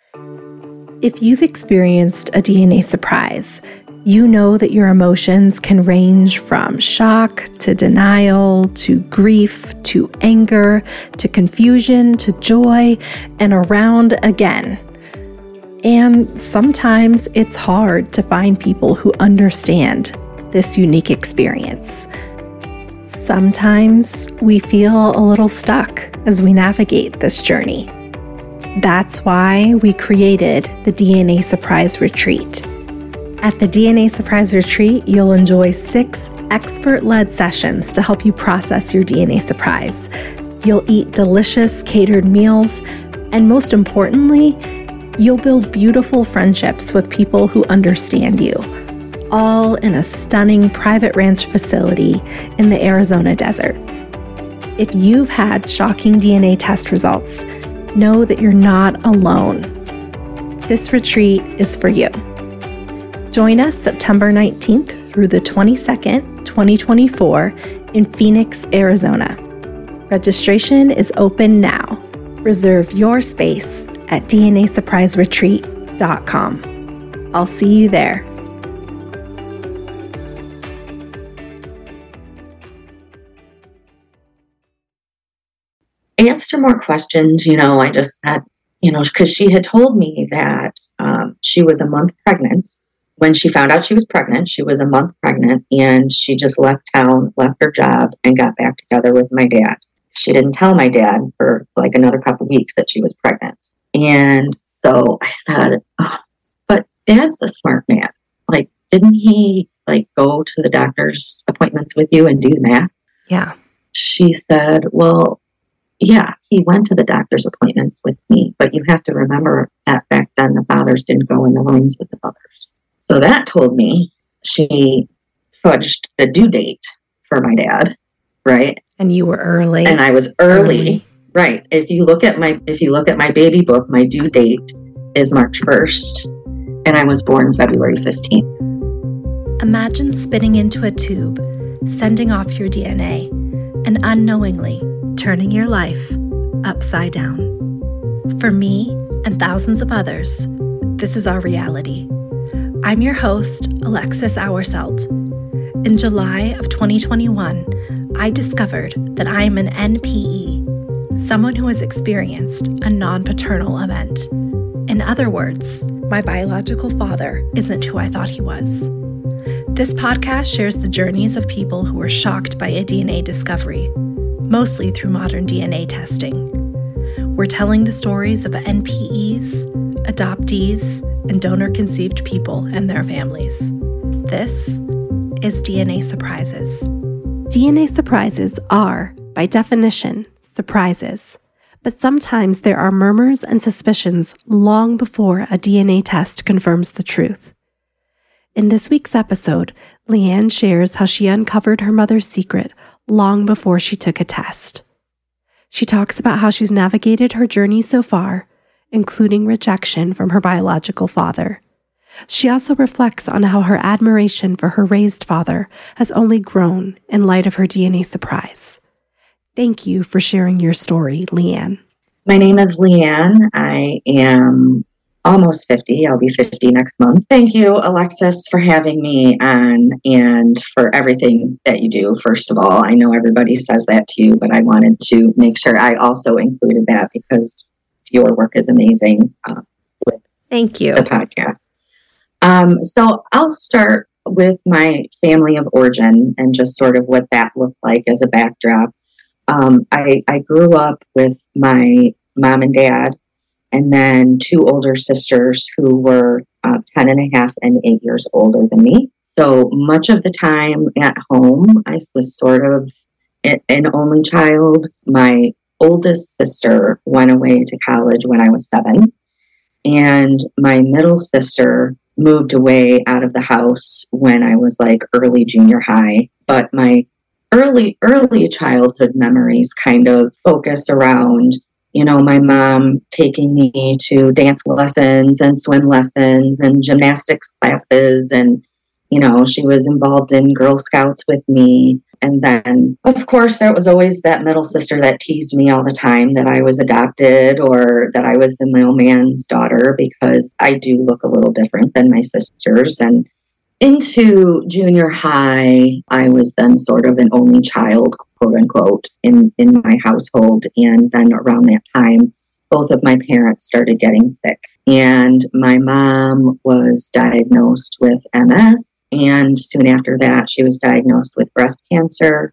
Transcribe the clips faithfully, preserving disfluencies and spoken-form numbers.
If you've experienced a D N A surprise, you know that your emotions can range from shock to denial to grief to anger to confusion to joy and around again. And sometimes it's hard to find people who understand this unique experience. Sometimes we feel a little stuck as we navigate this journey. That's why we created the D N A Surprise Retreat. At the D N A Surprise Retreat, you'll enjoy six expert-led sessions to help you process your D N A surprise. You'll eat delicious catered meals, and most importantly, you'll build beautiful friendships with people who understand you, all in a stunning private ranch facility in the Arizona desert. If you've had shocking D N A test results, know that you're not alone. This retreat is for you. Join us September nineteenth through the twenty-second, twenty twenty-four in Phoenix, Arizona. Registration is open now. Reserve your space at D N A surprise retreat dot com. I'll see you there. I asked her more questions, you know, I just had, you know, because she had told me that um, she was a month pregnant. When she found out she was pregnant, she was a month pregnant, and she just left town, left her job, and got back together with my dad. She didn't tell my dad for like another couple of weeks that she was pregnant. And so I said, oh, but Dad's a smart man. Like, didn't he like go to the doctor's appointments with you and do the math? Yeah. She said, well, yeah, he went to the doctor's appointments with me, but you have to remember that back then the fathers didn't go in the rooms with the mothers. So that told me she fudged the due date for my dad, right? And you were early. And I was early, early. Right. If you look at my if you look at my baby book, my due date is March first, and I was born February fifteenth. Imagine spitting into a tube, sending off your D N A, and unknowingly turning your life upside down. For me and thousands of others, this is our reality. I'm your host, Alexis Auerselt. In July of twenty twenty-one, I discovered that I am an N P E, someone who has experienced a non-paternal event. In other words, my biological father isn't who I thought he was. This podcast shares the journeys of people who were shocked by a D N A discovery, mostly through modern D N A testing. We're telling the stories of N P Es, adoptees, and donor-conceived people and their families. This is D N A Surprises. D N A surprises are, by definition, surprises. But sometimes there are murmurs and suspicions long before a D N A test confirms the truth. In this week's episode, Leanne shares how she uncovered her mother's secret long before she took a test. She talks about how she's navigated her journey so far, including rejection from her biological father. She also reflects on how her admiration for her raised father has only grown in light of her D N A surprise. Thank you for sharing your story, Leanne. My name is Leanne. I am almost fifty. I'll be fifty next month. Thank you, Alexis, for having me on and for everything that you do. First of all, I know everybody says that to you, but I wanted to make sure I also included that because your work is amazing uh, with Thank you. the podcast. Um, so I'll start with my family of origin and just sort of what that looked like as a backdrop. Um, I, I grew up with my mom and dad, and then two older sisters who were uh, ten and a half and eight years older than me. So much of the time at home, I was sort of an only child. My oldest sister went away to college when I was seven, and my middle sister moved away out of the house when I was like early junior high. But my early, early childhood memories kind of focus around, you know, my mom taking me to dance lessons and swim lessons and gymnastics classes and You know, she was involved in Girl Scouts with me. And then, of course, there was always that middle sister that teased me all the time that I was adopted or that I was the mailman's daughter, because I do look a little different than my sisters. And into junior high, I was then sort of an only child, quote unquote, in, in my household. And then around that time, both of my parents started getting sick. And my mom was diagnosed with M S. And soon after that, she was diagnosed with breast cancer.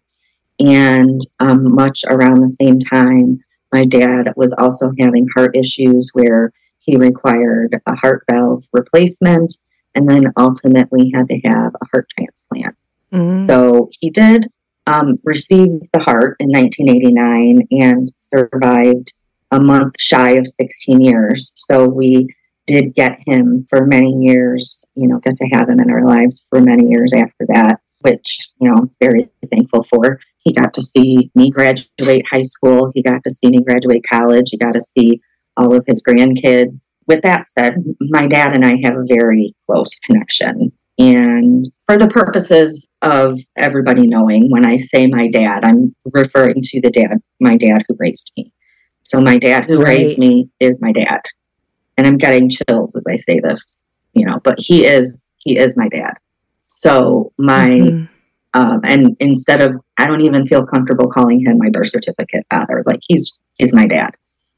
And um, much around the same time, my dad was also having heart issues where he required a heart valve replacement and then ultimately had to have a heart transplant. Mm-hmm. So he did um, receive the heart in nineteen eighty-nine and survived a month shy of sixteen years. So we did get him for many years, you know, got to have him in our lives for many years after that, which, you know, very thankful for. He got to see me graduate high school. He got to see me graduate college. He got to see all of his grandkids. With that said, my dad and I have a very close connection. And for the purposes of everybody knowing, when I say my dad, I'm referring to the dad, my dad who raised me. So my dad who right. raised me is my dad. And I'm getting chills as I say this, you know, but he is, he is my dad. So my, mm-hmm. um, and instead of, I don't even feel comfortable calling him my birth certificate father. Like he's, he's my dad.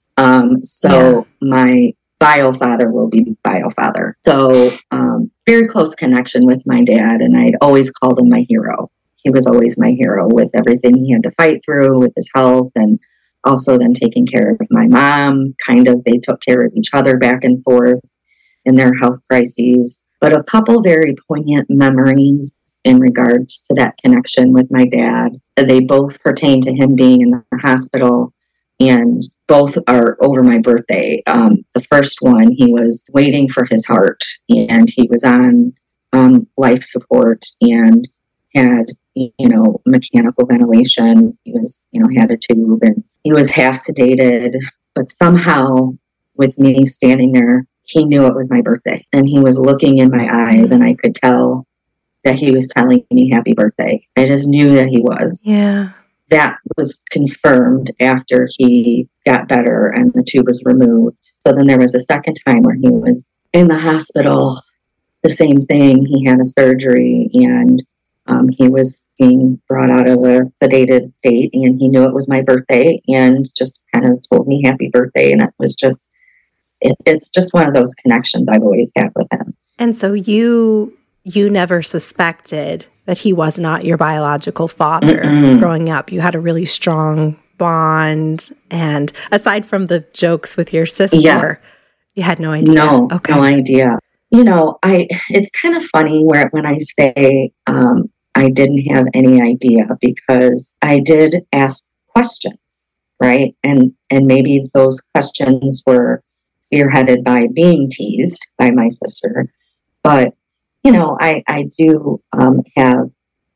Um, so yeah. my bio father will be bio father. So, um, very close connection with my dad. And I'd always called him my hero. He was always my hero with everything he had to fight through with his health, and also then taking care of my mom. Kind of, they took care of each other back and forth in their health crises. But a couple very poignant memories in regards to that connection with my dad. They both pertain to him being in the hospital, and both are over my birthday. Um, the first one, he was waiting for his heart, and he was on um, life support and had, you know, mechanical ventilation. He was, you know, had a tube, and he was half sedated, but somehow with me standing there, he knew it was my birthday, and he was looking in my eyes, and I could tell that he was telling me happy birthday. I just knew that he was. Yeah. That was confirmed after he got better and the tube was removed. So then there was a second time where he was in the hospital. The same thing. He had a surgery, and um, he was being brought out of a sedated state, and he knew it was my birthday and just kind of told me happy birthday. And it was just, it, it's just one of those connections I've always had with him. And so you, you never suspected that he was not your biological father. Mm-mm. Growing up, you had a really strong bond. And aside from the jokes with your sister, yeah. you had no idea. No, okay. no idea. You know, I, it's kind of funny where when I say um, I didn't have any idea, because I did ask questions, right? And, and maybe those questions were spearheaded by being teased by my sister. But you know, I, I do um, have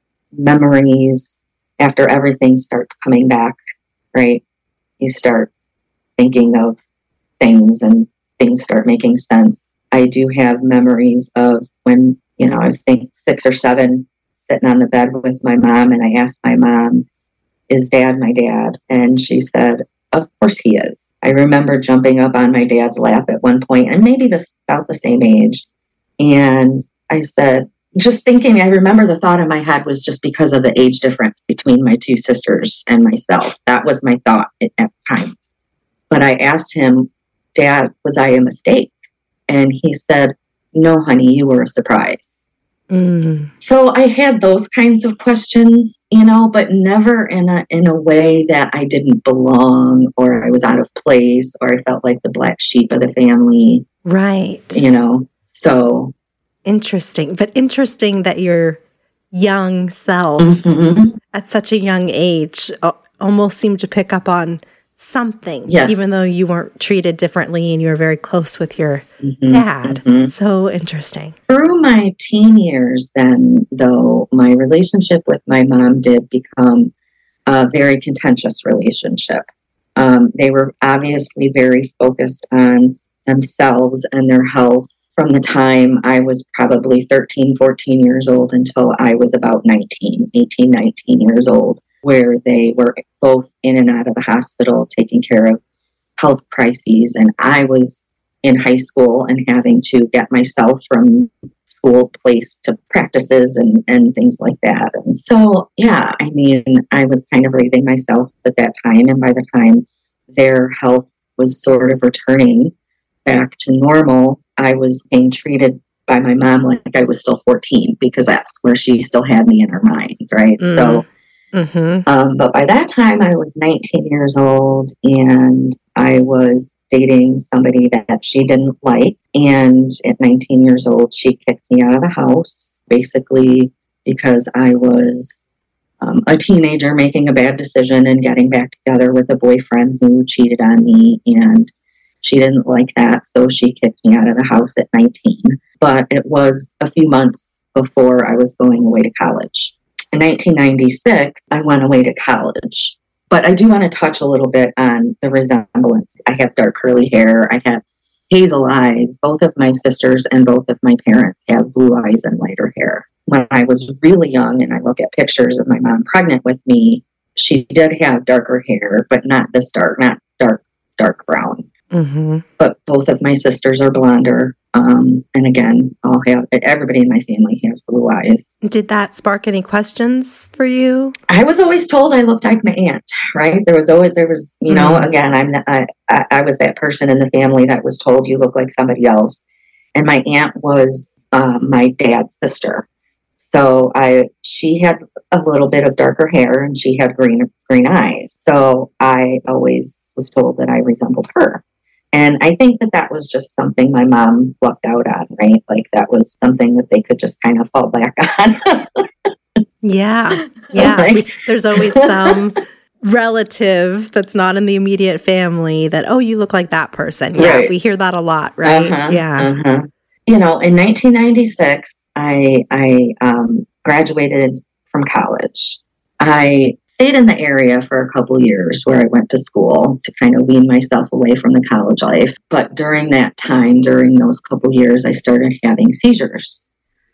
memories after everything starts coming back, right? You start thinking of things and things start making sense. I do have memories of when, you know, I was think six or seven, sitting on the bed with my mom, and I asked my mom, is dad my dad? And she said, of course he is. I remember jumping up on my dad's lap at one point, and maybe this about the same age. And I said, just thinking, I remember the thought in my head was just because of the age difference between my two sisters and myself. That was my thought at that time. But I asked him, Dad, was I a mistake? And he said, no, honey, you were a surprise. Mm. So I had those kinds of questions, you know, but never in a in a way that I didn't belong or I was out of place or I felt like the black sheep of the family. Right. You know, so... Interesting, but interesting that your young self mm-hmm. at such a young age uh, almost seemed to pick up on something, yes. even though you weren't treated differently and you were very close with your mm-hmm. dad. Mm-hmm. So interesting. Through my teen years then, though, my relationship with my mom did become a very contentious relationship. Um, they were obviously very focused on themselves and their health. from the time I was probably thirteen, fourteen years old until I was about nineteen, eighteen, nineteen years old, where they were both in and out of the hospital taking care of health crises. And I was in high school and having to get myself from school place to practices and, and things like that. And so, yeah, I mean, I was kind of raising myself at that time. And by the time their health was sort of returning back to normal, I was being treated by my mom like I was still fourteen, because that's where she still had me in her mind, right? Mm. So, mm-hmm. um, but by that time, I was nineteen years old, and I was dating somebody that she didn't like. And at nineteen years old, she kicked me out of the house, basically because I was um, a teenager making a bad decision and getting back together with a boyfriend who cheated on me. And she didn't like that, so she kicked me out of the house at nineteen. But it was a few months before I was going away to college. In nineteen ninety-six, I went away to college. But I do want to touch a little bit on the resemblance. I have dark curly hair. I have hazel eyes. Both of my sisters and both of my parents have blue eyes and lighter hair. When I was really young and I look at pictures of my mom pregnant with me, she did have darker hair, but not this dark, not dark, dark brown. Mm-hmm. But both of my sisters are blonder. Um, and again, I'll have everybody in my family has blue eyes. Did that spark any questions for you? I was always told I looked like my aunt, right? There was always, there was, you know, mm-hmm. again, I'm, I, I, I was that person in the family that was told you look like somebody else. And my aunt was um, my dad's sister. So I, she had a little bit of darker hair and she had green, green eyes. So I always was told that I resembled her. And I think that that was just something my mom lucked out on, right? Like that was something that they could just kind of fall back on. yeah. Yeah. Like, we, there's always some relative that's not in the immediate family that, oh, you look like that person. Yeah. Right. We hear that a lot, right? Uh-huh, yeah. Uh-huh. You know, in nineteen ninety-six, I, I um, graduated from college. I stayed in the area for a couple years where I went to school to kind of wean myself away from the college life. But during that time, during those couple years, I started having seizures.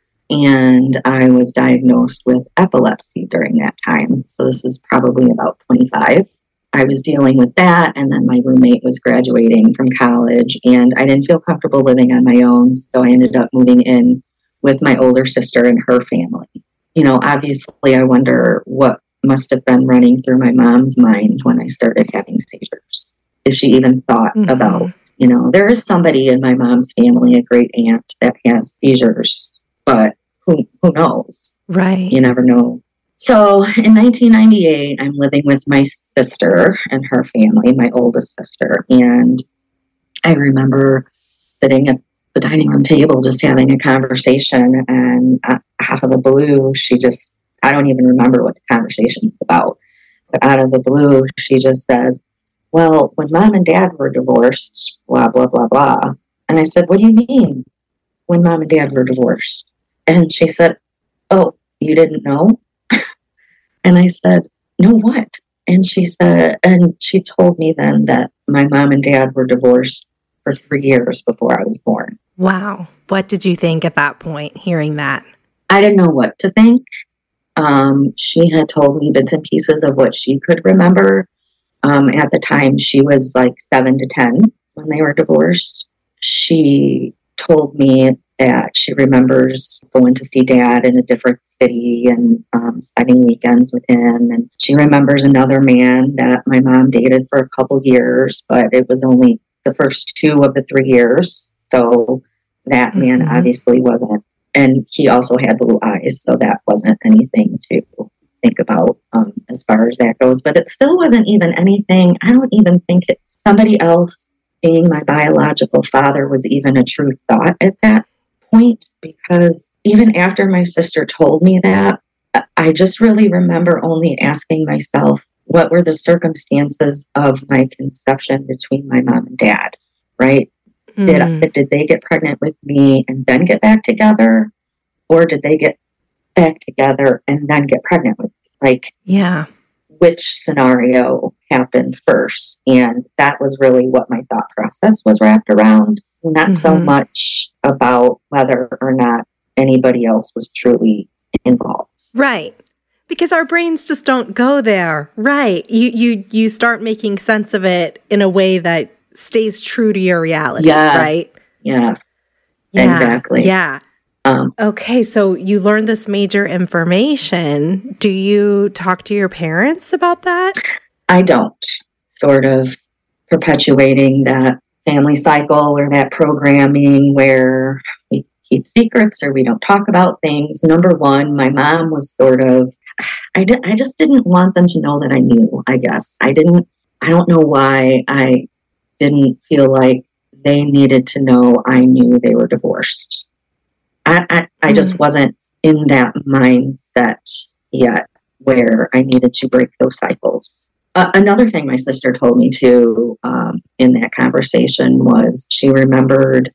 And I was diagnosed with epilepsy during that time. So this is probably about twenty-five. I was dealing with that. And then my roommate was graduating from college. And I didn't feel comfortable living on my own. So I ended up moving in with my older sister and her family. You know, obviously, I wonder what must have been running through my mom's mind when I started having seizures. If she even thought mm-hmm. about, you know, there is somebody in my mom's family, a great aunt, that has seizures, but who who knows? Right. You never know. So in nineteen ninety-eight, I'm living with my sister and her family, my oldest sister. And I remember sitting at the dining room table, just having a conversation. And out of the blue, she just, I don't even remember what the conversation was about. But out of the blue, she just says, well, when mom and dad were divorced, blah, blah, blah, blah. And I said, what do you mean when mom and dad were divorced? And she said, oh, you didn't know? And I said, no, what? And she said, and she told me then that my mom and dad were divorced for three years before I was born. Wow. What did you think at that point, hearing that? I didn't know what to think. Um, she had told me bits and pieces of what she could remember. Um, at the time, she was like seven to ten when they were divorced. She told me that she remembers going to see dad in a different city and um, spending weekends with him. And she remembers another man that my mom dated for a couple years, but it was only the first two of the three years. So that mm-hmm. man obviously wasn't. And he also had blue eyes, so that wasn't anything to think about um, as far as that goes. But it still wasn't even anything. I don't even think it, somebody else being my biological father was even a true thought at that point, because even after my sister told me that, I just really remember only asking myself, what were the circumstances of my conception between my mom and dad, right? Mm. Did, did they get pregnant with me and then get back together? Or did they get back together and then get pregnant with me? Like, yeah, which scenario happened first? And that was really what my thought process was wrapped around. not Mm-hmm. so much about whether or not anybody else was truly involved. Right. Because our brains just don't go there. Right. You you you start making sense of it in a way that stays true to your reality, Yeah. right? Yes. Yeah. Exactly. Yeah. Um, Okay, so you learned this major information. Do you talk to your parents about that? I don't. Sort of perpetuating that family cycle or that programming where we keep secrets or we don't talk about things. Number one, my mom was sort of, I, di- I just didn't want them to know that I knew, I guess. I didn't, I don't know why I didn't feel like they needed to know I knew they were divorced. I, I, I just Mm. wasn't in that mindset yet where I needed to break those cycles. Uh, another thing my sister told me too um, in that conversation was she remembered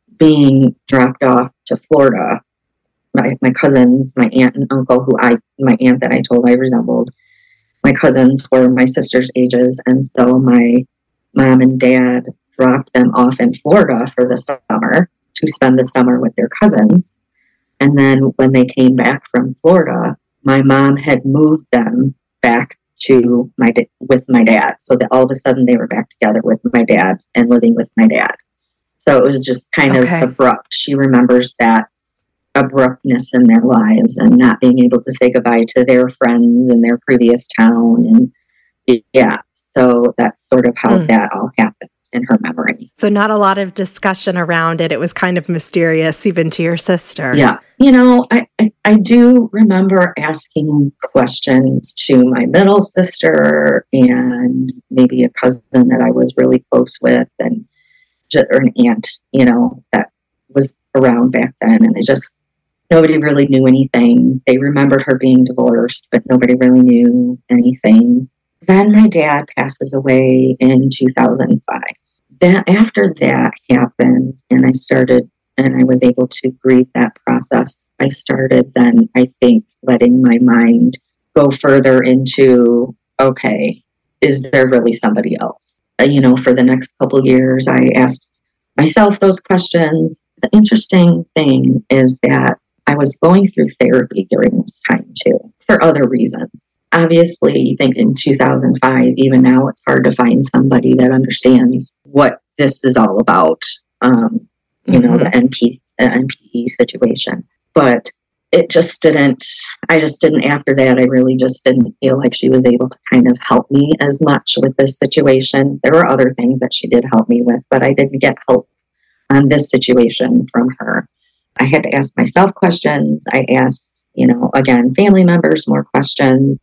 being dropped off to Florida. My, my cousins, my aunt and uncle, who I, my aunt that I told I resembled, my cousins were my sister's ages. And so my mom and dad dropped them off in Florida for the summer to spend the summer with their cousins. And then when they came back from Florida, my mom had moved them back to my da- with my dad. So that all of a sudden they were back together with my dad and living with my dad. So it was just kind Okay. of abrupt. She remembers that abruptness in their lives and not being able to say goodbye to their friends in their previous town. And yeah, so that's sort of how Mm. that all happened in her memory. So not a lot of discussion around it. It was kind of mysterious even to your sister. Yeah. You know, I, I, I do remember asking questions to my middle sister and maybe a cousin that I was really close with and ju- or an aunt, you know, that was around back then. And it just, nobody really knew anything. They remembered her being divorced, but nobody really knew anything. Then my dad passes away in two thousand five. That after that happened, and I started, and I was able to grieve that process. I started then, I think, letting my mind go further into, okay, is there really somebody else? Uh, you know, for the next couple of years, I asked myself those questions. The interesting thing is that I was going through therapy during this time too, for other reasons. Obviously, you think in two thousand five, even now, it's hard to find somebody that understands what this is all about, um, you know, the N P, the N P E situation. But it just didn't, I just didn't, after that, I really just didn't feel like she was able to kind of help me as much with this situation. There were other things that she did help me with, but I didn't get help on this situation from her. I had to ask myself questions. I asked, you know, again, family members more questions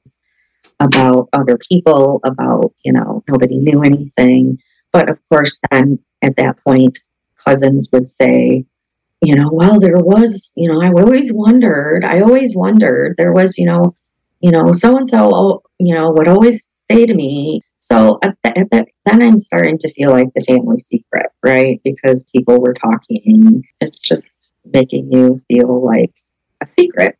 about other people, about, you know, nobody knew anything. But of course, then at that point, cousins would say, you know, well, there was, you know, I always wondered, I always wondered, there was, you know, you know, so-and-so, you know, would always say to me. So at that, at that, then I'm starting to feel like the family secret, right? Because people were talking. It's just making you feel like a secret.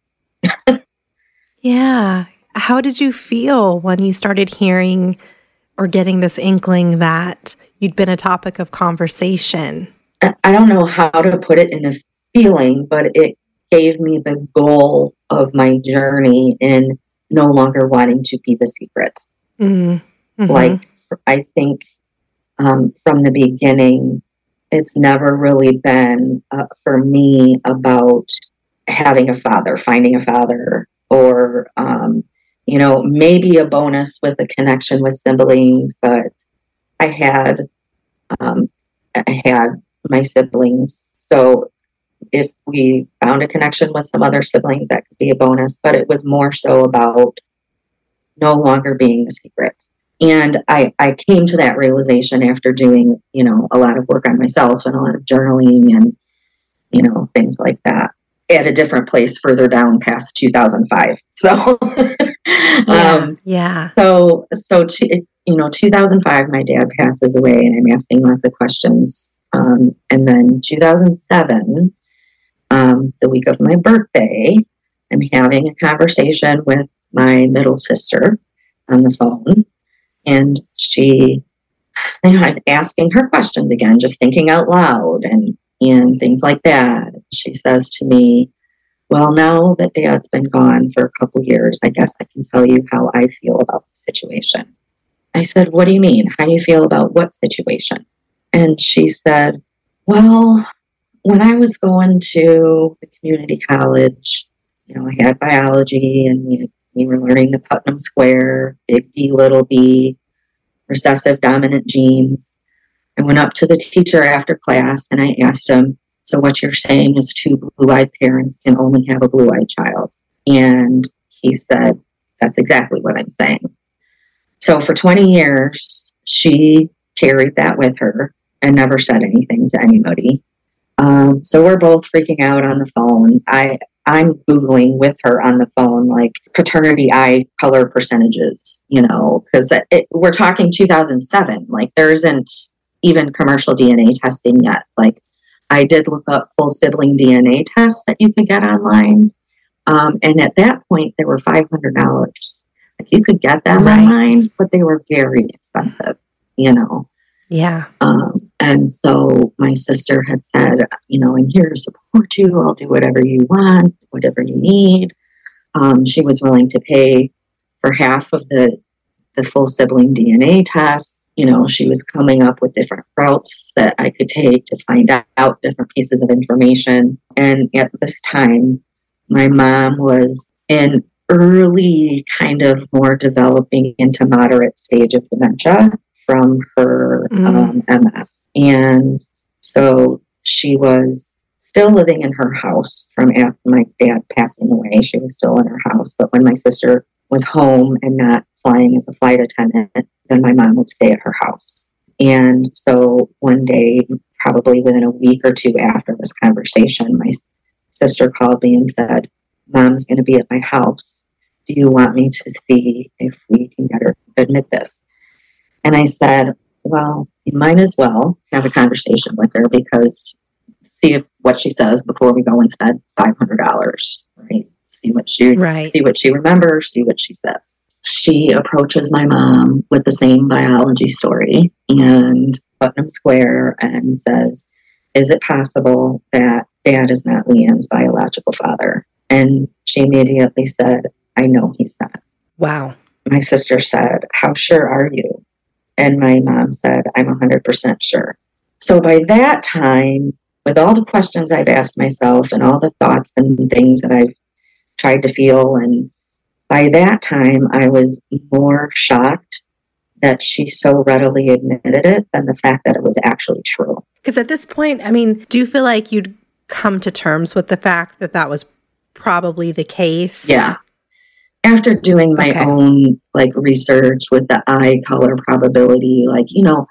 Yeah. How did you feel when you started hearing or getting this inkling that you'd been a topic of conversation? I don't know how to put it in a feeling, but it gave me the goal of my journey in no longer wanting to be the secret. Mm-hmm. Like, I think um, from the beginning, it's never really been uh, for me about having a father, finding a father, or, um, you know, maybe a bonus with a connection with siblings, but I had, um, I had my siblings. So if we found a connection with some other siblings, that could be a bonus, but it was more so about no longer being the secret. And I, I came to that realization after doing, you know, a lot of work on myself and a lot of journaling and, you know, things like that at a different place further down past two thousand five. So, Yeah, um, yeah. so, so, to, you know, two thousand five, my dad passes away and I'm asking lots of questions. Um, and then two thousand seven, um, the week of my birthday, I'm having a conversation with my middle sister on the phone. And she you know, I'm asking her questions again, just thinking out loud and, and things like that. She says to me, well, now that Dad's been gone for a couple years, I guess I can tell you how I feel about the situation. I said, what do you mean? How do you feel about what situation? And she said, well, when I was going to the community college, you know, I had biology and we, we were learning the Putnam Square, big B, little b, recessive dominant genes. I went up to the teacher after class and I asked him, so what you're saying is two blue-eyed parents can only have a blue-eyed child? And he said, that's exactly what I'm saying. So for twenty years, she carried that with her and never said anything to anybody. Um, so we're both freaking out on the phone. I, I'm Googling with her on the phone, like paternity eye color percentages, you know, because we're talking two thousand seven. Like there isn't even commercial D N A testing yet. Like I did look up full sibling D N A tests that you could get online. Um, and at that point, they were five hundred dollars. Like you could get them right. online, but they were very expensive, you know. Yeah. Um, and so my sister had said, you know, I'm here to support you. I'll do whatever you want, whatever you need. Um, she was willing to pay for half of the, the full sibling D N A test. You know, she was coming up with different routes that I could take to find out different pieces of information. And at this time, my mom was in early kind of more developing into moderate stage of dementia from her mm. um, M S. And so she was still living in her house from after my dad passing away. She was still in her house. But when my sister was home and not flying as a flight attendant, then my mom would stay at her house. And so one day, probably within a week or two after this conversation, my sister called me and said, Mom's going to be at my house. Do you want me to see if we can get her to admit this? And I said, well, you might as well have a conversation with her because see if what she says before we go and spend five hundred dollars, right? See what she, right. see what she remembers, see what she says. She approaches my mom with the same biology story and Putnam Square and says, is it possible that Dad is not Leanne's biological father? And she immediately said, I know he's not. Wow. My sister said, how sure are you? And my mom said, I'm one hundred percent sure. So by that time, with all the questions I've asked myself and all the thoughts and things that I've tried to feel, and by that time, I was more shocked that she so readily admitted it than the fact that it was actually true. Because at this point, I mean, do you feel like you'd come to terms with the fact that that was probably the case? Yeah. After doing my okay. own like research with the eye color probability, like, you know,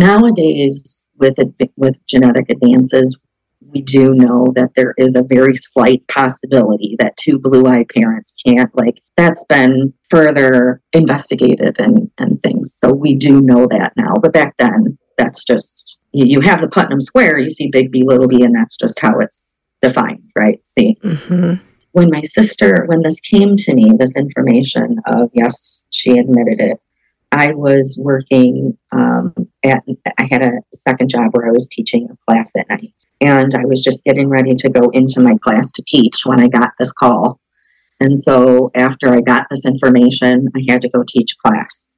nowadays with with genetic advances, we do know that there is a very slight possibility that two blue-eyed parents can't, like, that's been further investigated and, and things. So we do know that now. But back then, that's just, you, you have the Putnam Square, you see big B, little b, and that's just how it's defined, right? See? Mm-hmm. When my sister, when this came to me, this information of, yes, she admitted it, I was working um, at, I had a second job where I was teaching a class at night. And I was just getting ready to go into my class to teach when I got this call. And so after I got this information, I had to go teach class.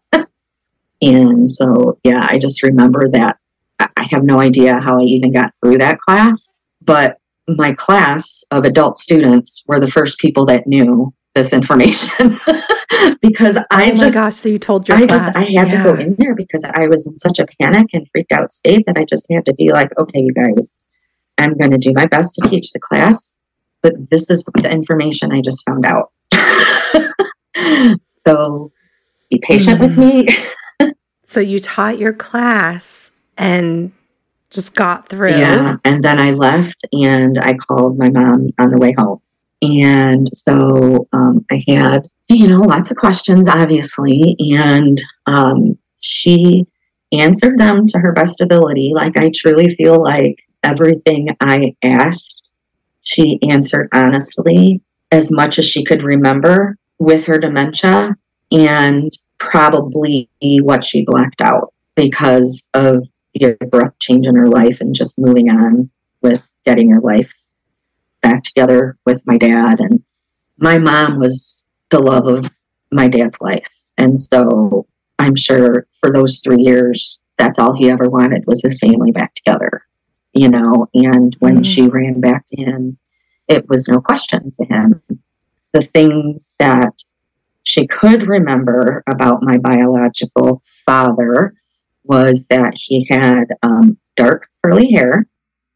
And so, yeah, I just remember that. I have no idea how I even got through that class, but my class of adult students were the first people that knew this information because I oh just, my gosh, so you told your I class. just, I had yeah. to go in there because I was in such a panic and freaked out state that I just had to be like, okay, you guys, I'm going to do my best to teach the class, but this is the information I just found out. So be patient mm. with me. So you taught your class and just got through. Yeah. And then I left and I called my mom on the way home. And so um, I had, you know, lots of questions, obviously. And um, she answered them to her best ability. Like, I truly feel like everything I asked, she answered honestly, as much as she could remember with her dementia and probably what she blacked out. because of the abrupt change in her life and just moving on with getting her life back together with my dad. And my mom was the love of my dad's life. And so I'm sure for those three years, that's all he ever wanted was his family back together, you know, and when mm-hmm. she ran back to him, it was no question to him. The things that she could remember about my biological father was that he had um, dark curly hair.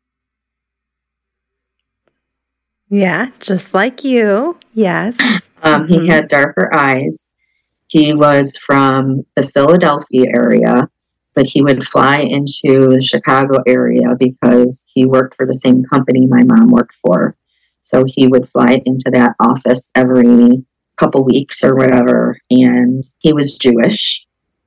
Yeah, just like you. Yes. Um, mm-hmm. He had darker eyes. He was from the Philadelphia area, but he would fly into the Chicago area because he worked for the same company my mom worked for. So he would fly into that office every couple weeks or whatever. And he was Jewish.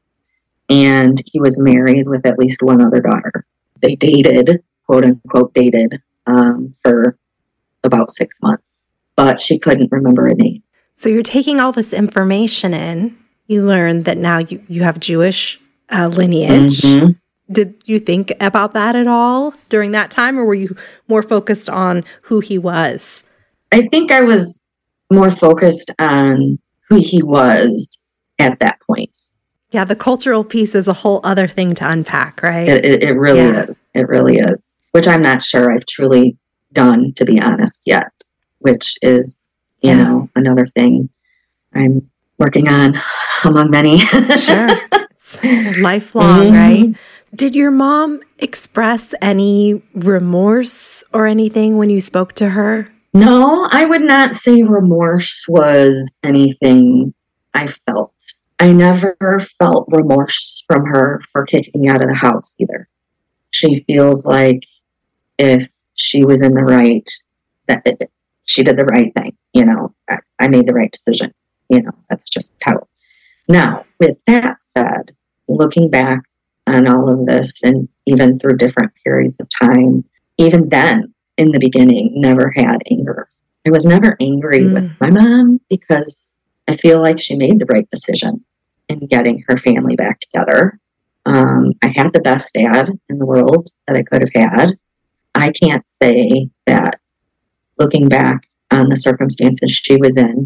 And he was married with at least one other daughter. They dated, quote unquote, dated um, for about six months. But she couldn't remember a name. So you're taking all this information in. You learned that now you, you have Jewish uh, lineage. Mm-hmm. Did you think about that at all during that time, or were you more focused on who he was? I think I was more focused on who he was at that point. Yeah, the cultural piece is a whole other thing to unpack, right? It, it, it really yeah. is. It really is. Which I'm not sure I've truly done, to be honest, yet. Which is, you yeah. know, another thing I'm working on among many. Sure. It's lifelong, mm-hmm. right? Did your mom express any remorse or anything when you spoke to her? No, I would not say remorse was anything I felt. I never felt remorse from her for kicking me out of the house either. She feels like if she was in the right, that it, she did the right thing. You know, I, I made the right decision. You know, that's just how. Now, with that said, looking back on all of this and even through different periods of time, even then, in the beginning, never had anger. I was never angry mm. with my mom because I feel like she made the right decision in getting her family back together. Um, I had the best dad in the world that I could have had. I can't say that looking back on the circumstances she was in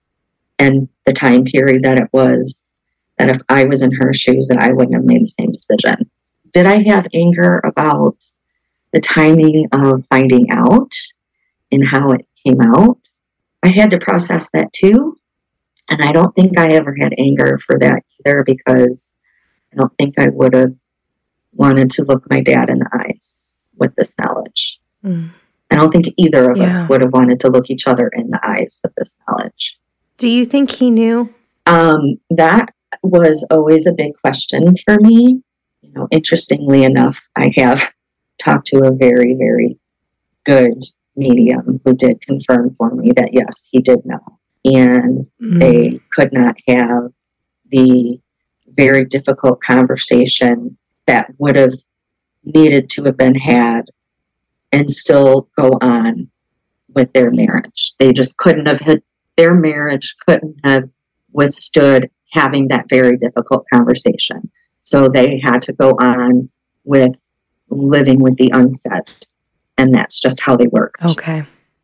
and the time period that it was, that if I was in her shoes, that I wouldn't have made the same decision. Did I have anger about the timing of finding out and how it came out? I had to process that too. And I don't think I ever had anger for that either because I don't think I would have wanted to look my dad in the eyes with this knowledge. Mm. I don't think either of yeah. us would have wanted to look each other in the eyes with this knowledge. Do you think he knew? Um, that was always a big question for me. You know, interestingly enough, I have talked to a very, very good medium who did confirm for me that yes, he did know. And mm. they could not have the very difficult conversation that would have needed to have been had and still go on with their marriage. They just couldn't have had, their marriage couldn't have withstood having that very difficult conversation. So they had to go on with living with the unsaid. And that's just how they worked. Okay.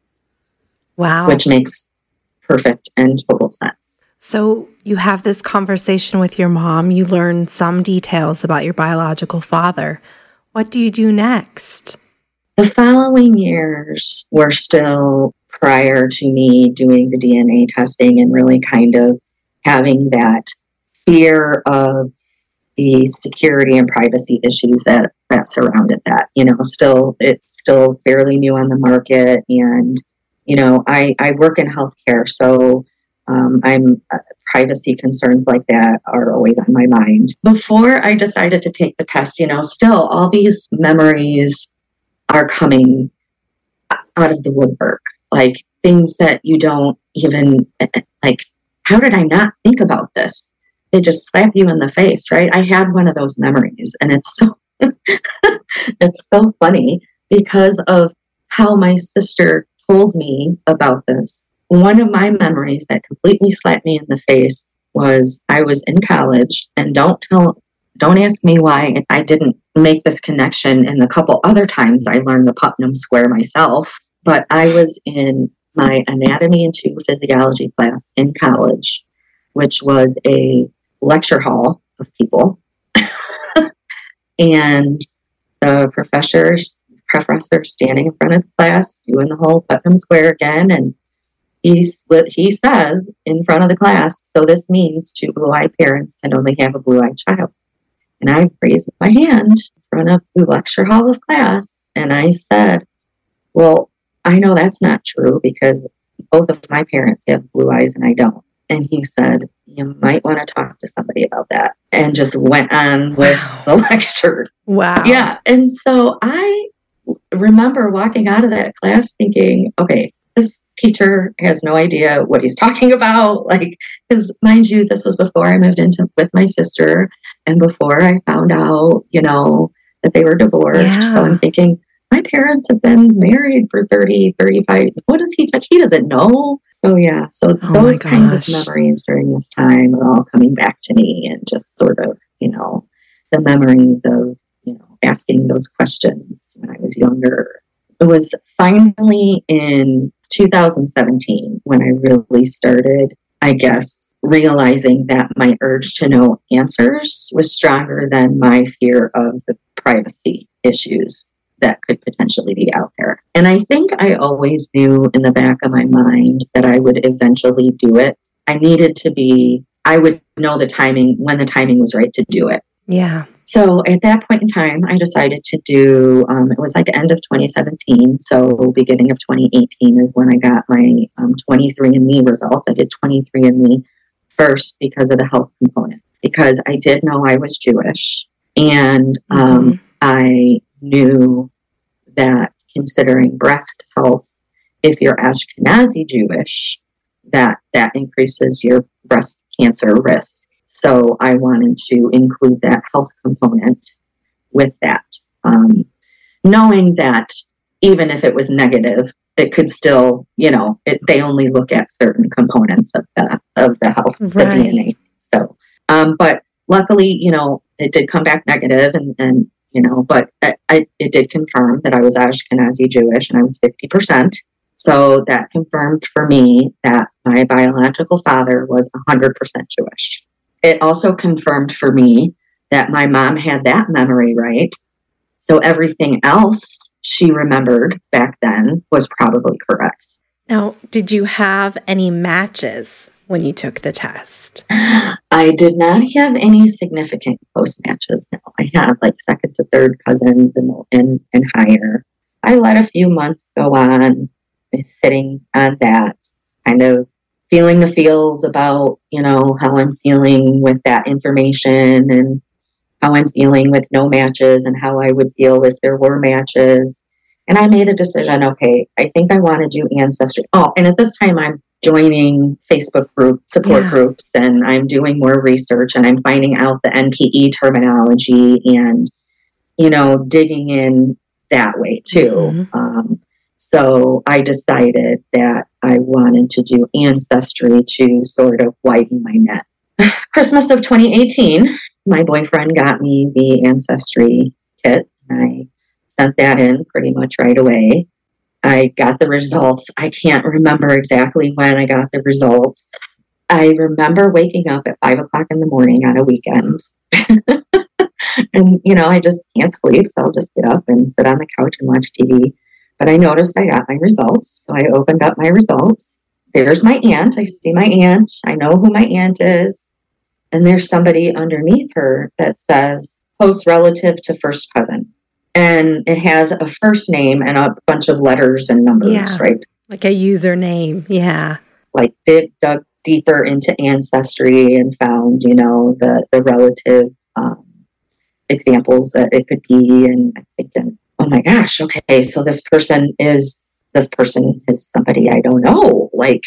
Wow. Which makes perfect and total sense. So you have this conversation with your mom. You learn some details about your biological father. What do you do next? The following years were still prior to me doing the D N A testing and really kind of having that fear of the security and privacy issues that, that surrounded that. You know, still, it's still fairly new on the market. And, you know, I, I work in healthcare, so um, I'm uh, privacy concerns like that are always on my mind. Before I decided to take the test, you know, still all these memories are coming out of the woodwork, like things that you don't even, like, how did I not think about this? They just slap you in the face, right? I had one of those memories, and it's so it's so funny because of how my sister told me about this. One of my memories that completely slapped me in the face was I was in college, and don't tell don't ask me why I didn't make this connection in the couple other times I learned the Putnam Square myself. But I was in my anatomy and tube physiology class in college, which was a lecture hall of people. And the professor, professor standing in front of the class, doing the whole Putnam Square again. And he, he says in front of the class, so this means two blue-eyed parents can only have a blue-eyed child. And I raised my hand in front of the lecture hall of class. And I said, well, I know that's not true because both of my parents have blue eyes and I don't. And he said, you might want to talk to somebody about that. And just went on with wow. the lecture. Wow. Yeah. And so I remember walking out of that class thinking, okay, this teacher has no idea what he's talking about. Like, because mind you, this was before I moved into with my sister and before I found out, you know, that they were divorced. Yeah. So I'm thinking, my parents have been married for thirty, thirty-five. What does he touch? He doesn't know. So yeah, so oh those kinds of memories during this time are all coming back to me, and just sort of, you know, the memories of, you know, asking those questions when I was younger. It was finally in two thousand seventeen when I really started, I guess, realizing that my urge to know answers was stronger than my fear of the privacy issues that could potentially be out there. And I think I always knew in the back of my mind that I would eventually do it. I needed to be, I would know the timing, when the timing was right to do it. Yeah. So at that point in time, I decided to do, um, it was like the end of twenty seventeen. So beginning of twenty eighteen is when I got my um, twenty-three and me results. I did twenty-three and me first because of the health component, because I did know I was Jewish. And um, mm-hmm. I knew that considering breast health, if you're Ashkenazi Jewish, that that increases your breast cancer risk. So I wanted to include that health component with that, um, knowing that even if it was negative, it could still, you know, it, they only look at certain components of the of the health, right. the D N A. So, um, but luckily, you know, it did come back negative, and and you know, but I, I, it did confirm that I was Ashkenazi Jewish, and I was fifty percent. So that confirmed for me that my biological father was one hundred percent Jewish. It also confirmed for me that my mom had that memory right. So everything else she remembered back then was probably correct. Now, did you have any matches when you took the test? I did not have any significant close matches. No, I had like second to third cousins and, and, and higher. I let a few months go on, sitting on that, kind of feeling the feels about, you know, how I'm feeling with that information and how I'm feeling with no matches and how I would feel if there were matches. And I made a decision, okay, I think I want to do Ancestry. Oh, and at this time I'm joining Facebook group support yeah. groups, and I'm doing more research, and I'm finding out the N P E terminology and, you know, digging in that way too. Mm-hmm. Um, so I decided that I wanted to do Ancestry to sort of widen my net. Christmas of twenty eighteen, my boyfriend got me the Ancestry kit, and I sent that in pretty much right away. I got the results. I can't remember exactly when I got the results. I remember waking up at five o'clock in the morning on a weekend. And, you know, I just can't sleep, so I'll just get up and sit on the couch and watch T V. But I noticed I got my results. So I opened up my results. There's my aunt. I see my aunt. I know who my aunt is. And there's somebody underneath her that says close relative to first cousin. And it has a first name and a bunch of letters and numbers, yeah, right? Like a username. Yeah. Like did dug deeper into Ancestry and found, you know, the, the relative um, examples that it could be. And I'm thinking, oh my gosh, okay, so this person is, this person is somebody I don't know. Like,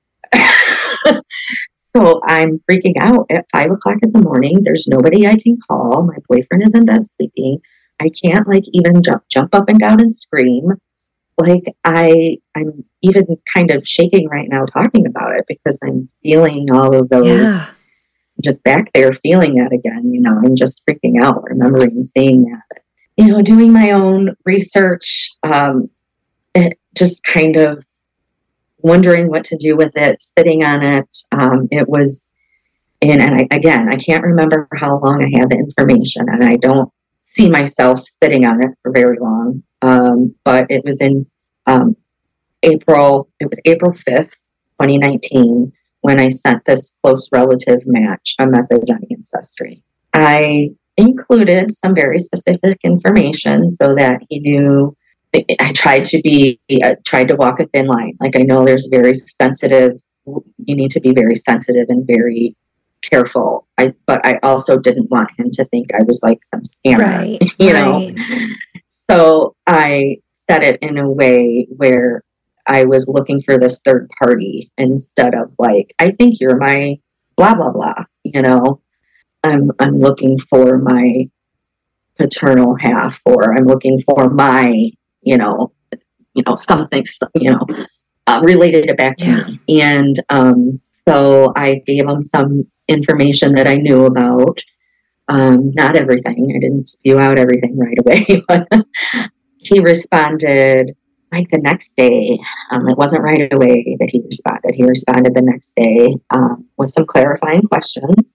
so I'm freaking out at five o'clock in the morning. There's nobody I can call. My boyfriend is in bed sleeping. I can't like even jump, jump up and down and scream. Like I, I'm even kind of shaking right now talking about it because I'm feeling all of those, yeah. just back there feeling that again, you know, and just freaking out, remembering seeing that. You know, doing my own research, um, it just kind of wondering what to do with it, sitting on it. Um, it was in, and I, again, I can't remember how long I had the information, and I don't see myself sitting on it for very long. Um, but it was in um, April, it was April fifth, twenty nineteen, when I sent this close relative match a message on Ancestry. I included some very specific information so that he knew. I tried to be, I tried to walk a thin line. Like, I know there's very sensitive, you need to be very sensitive and very careful. I, but I also didn't want him to think I was like some scammer, right, you right. know? So I said it in a way where I was looking for this third party instead of like, I think you're my blah, blah, blah, you know? I'm, I'm looking for my paternal half, or I'm looking for my, you know, you know, something, you know, uh, related it back to yeah. me. And um, so I gave him some information that I knew about. Um, not everything. I didn't spew out everything right away, but he responded like the next day. Um, it wasn't right away that he responded. He responded the next day um, with some clarifying questions.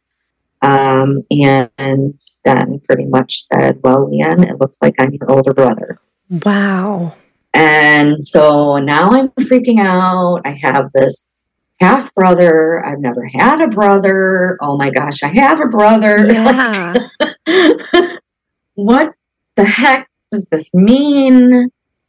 Um, and then pretty much said, well, Leanne, it looks like I'm your older brother. Wow. And so now I'm freaking out. I have this half brother. I've never had a brother. Oh my gosh, I have a brother. Yeah. Like, what the heck does this mean?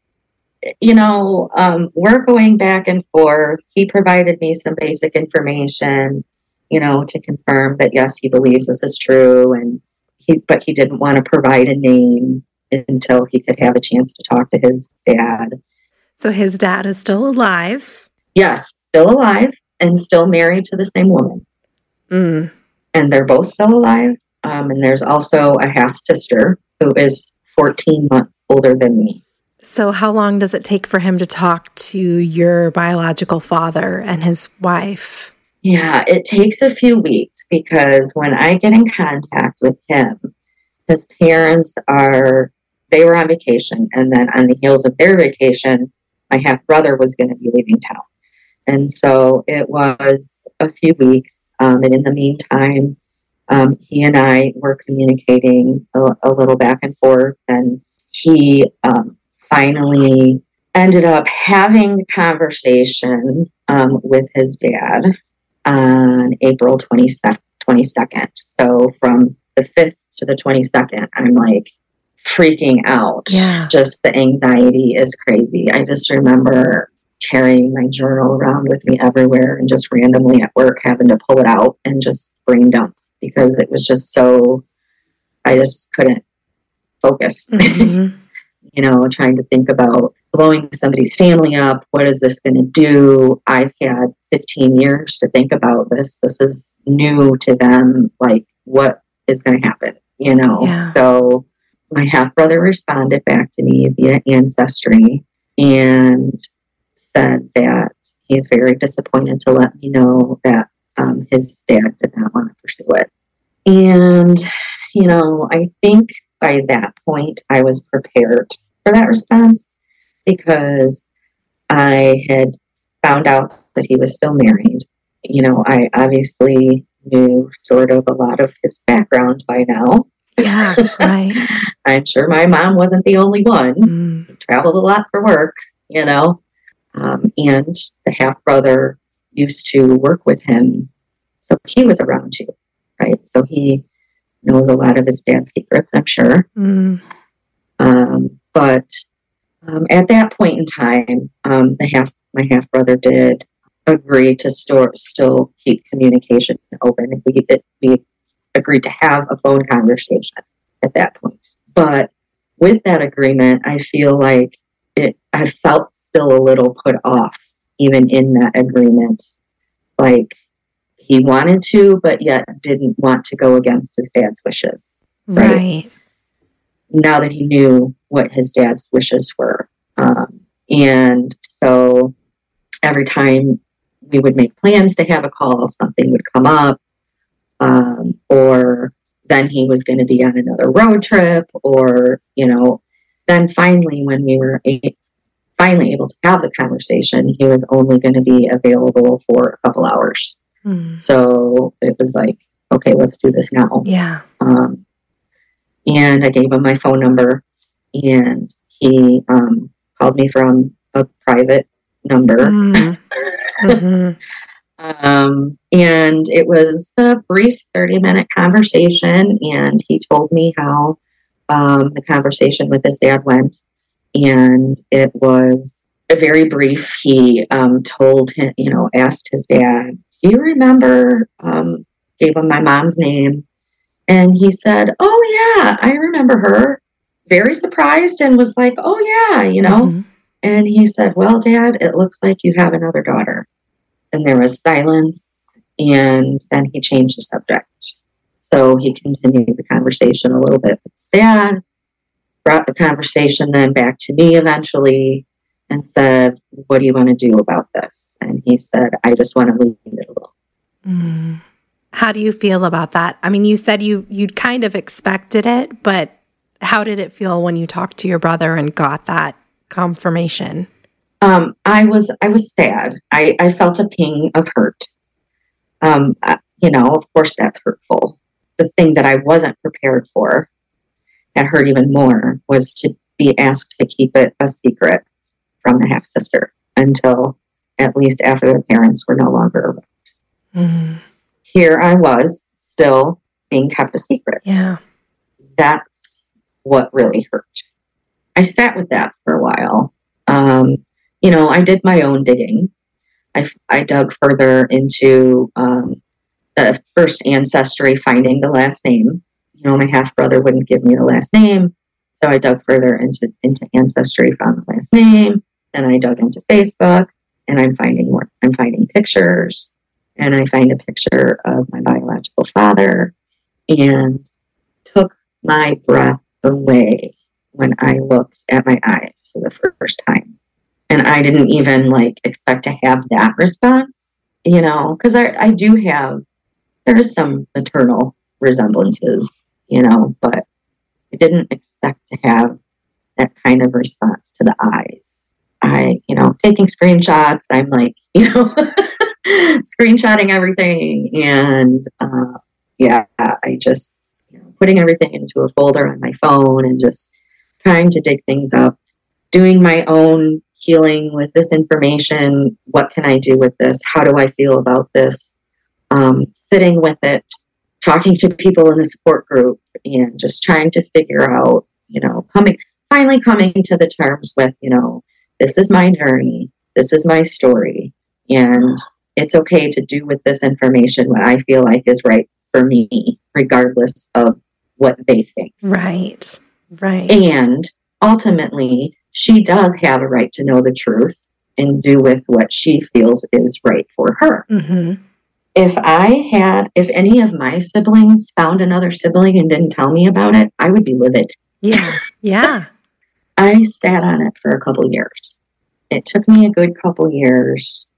You know, um, we're going back and forth. He provided me some basic information, you know, to confirm that, yes, he believes this is true. And he, but he didn't want to provide a name until he could have a chance to talk to his dad. So his dad is still alive? Yes, still alive and still married to the same woman. Mm. And they're both still alive. Um, and there's also a half sister who is fourteen months older than me. So how long does it take for him to talk to your biological father and his wife? Yeah, it takes a few weeks, because when I get in contact with him, his parents are, they were on vacation. And then on the heels of their vacation, my half brother was going to be leaving town. And so it was a few weeks. Um, and in the meantime, um, he and I were communicating a, a little back and forth. And he um, finally ended up having a conversation um, with his dad on April twenty-second. So from the fifth to the twenty-second, I'm like freaking out. Yeah. Just the anxiety is crazy. I just remember carrying my journal around with me everywhere and just randomly at work having to pull it out and just brain dump, because it was just so, I just couldn't focus. Mm-hmm. You know, trying to think about blowing somebody's family up. What is this going to do? I've had fifteen years to think about this. This is new to them. Like, what is going to happen? You know? Yeah. So my half brother responded back to me via Ancestry and said that he's very disappointed to let me know that um, his dad did not want to pursue it. And, you know, I think by that point I was prepared for that response, because I had found out that he was still married. You know, I obviously knew sort of a lot of his background by now. Yeah, right. I'm sure my mom wasn't the only one. Mm. He traveled a lot for work, you know, um, and the half brother used to work with him. So he was around too, right? So he knows a lot of his dad's secrets, I'm sure. Mm. Um, but um, at that point in time, um, the half my half brother did agree to store, still keep communication open. We, it, we agreed to have a phone conversation at that point. But with that agreement, I feel like it. I felt still a little put off, even in that agreement. Like, he wanted to, but yet didn't want to go against his dad's wishes. Right. Right. Now that he knew what his dad's wishes were. Um, and so every time we would make plans to have a call, something would come up. um, or then he was going to be on another road trip, or, you know, then finally, when we were a- finally able to have the conversation, he was only going to be available for a couple hours. Mm. So it was like, okay, let's do this now. Yeah. Um, and I gave him my phone number, and he um, called me from a private number. Mm. Mm-hmm. um, and it was a brief thirty minute conversation, and he told me how um, the conversation with his dad went. And it was a very brief. He um, told him, you know, asked his dad, do you remember, um, gave him my mom's name. And he said, oh, yeah, I remember her. Very surprised and was like, oh, yeah, you know. Mm-hmm. And he said, well, Dad, it looks like you have another daughter. And there was silence. And then he changed the subject. So he continued the conversation a little bit with his dad, brought the conversation then back to me eventually, and said, what do you want to do about this? And he said, I just want to leave it alone. Mm. How do you feel about that? I mean, you said you, you'd kind of expected it, but how did it feel when you talked to your brother and got that confirmation? Um, I was I was sad. I, I felt a ping of hurt. Um, uh, you know, of course, that's hurtful. The thing that I wasn't prepared for that hurt even more was to be asked to keep it a secret from the half-sister until at least after the parents were no longer around. Mm-hmm. Here I was still being kept a secret. Yeah. That's what really hurt. I sat with that for a while. Um, you know, I did my own digging. I, I dug further into um, the first ancestry, finding the last name. You know, my half-brother wouldn't give me the last name. So I dug further into, into Ancestry, found the last name. Then I dug into Facebook, and I'm finding more. I'm finding pictures, and I find a picture of my biological father, and took my breath away when I looked at my eyes for the first time. And I didn't even, like, expect to have that response, you know, because I, I do have, there is some maternal resemblances, you know, but I didn't expect to have that kind of response to the eyes. I, you know, taking screenshots, I'm like, you know, screenshotting everything. And, uh, yeah, I just, you know, putting everything into a folder on my phone and just trying to dig things up, doing my own healing with this information. What can I do with this? How do I feel about this? Um, sitting with it, talking to people in the support group, and just trying to figure out, you know, coming, finally coming to the terms with, you know, this is my journey. This is my story. And it's okay to do with this information what I feel like is right for me, regardless of what they think. Right. Right. And ultimately, she does have a right to know the truth and do with what she feels is right for her. Mm-hmm. If I had, if any of my siblings found another sibling and didn't tell me about it, I would be livid. Yeah. Yeah. I sat on it for a couple years. It took me a good couple years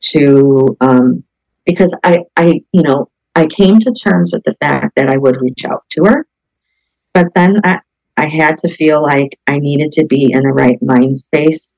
to, um, because I, I, you know, I came to terms with the fact that I would reach out to her, but then I, I had to feel like I needed to be in the right mind space